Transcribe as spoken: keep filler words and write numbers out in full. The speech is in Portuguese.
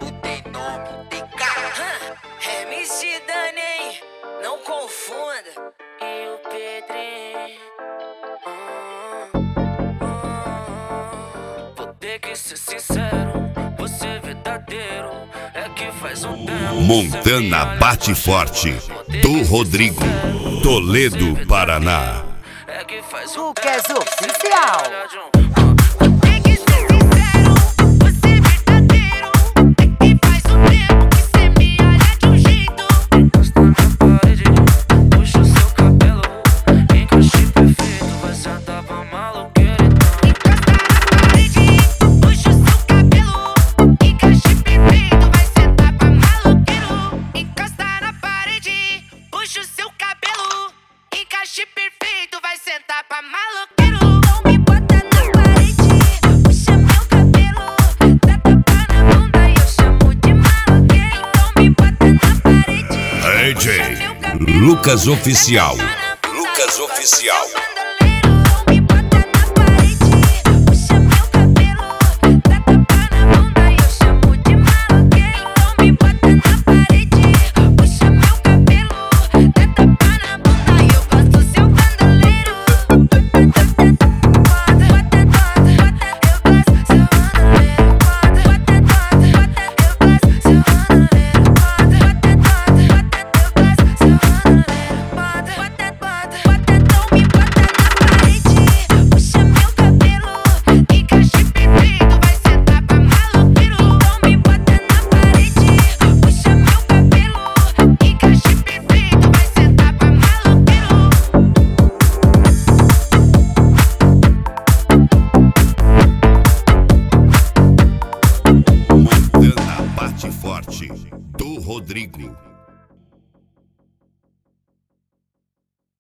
tudo tem nome, tem cara. M C Dani, não confunda. E o Pedrinho. Vou ter que ser sincero, você verdadeiro. É que faz um tempo. Montana Bate Forte, do Rodrigo, Toledo, Paraná. É que faz um Lucas Oficial. Perfeito, vai sentar pra maloqueiro. Não me bota na parede, puxa meu cabelo, dá tapa na bunda e eu chamo de maloqueiro. Não me bota na parede, D J Lucas Oficial, Lucas Oficial. não me bota na parede, puxa meu cabelo, dá tapa na bunda e eu chamo de maloqueiro. Não me bota na parede, puxa meu cabelo, dá tapa na bunda e eu gosto do seu bandoleiro. Montana Bate Forte, do Rodrigo.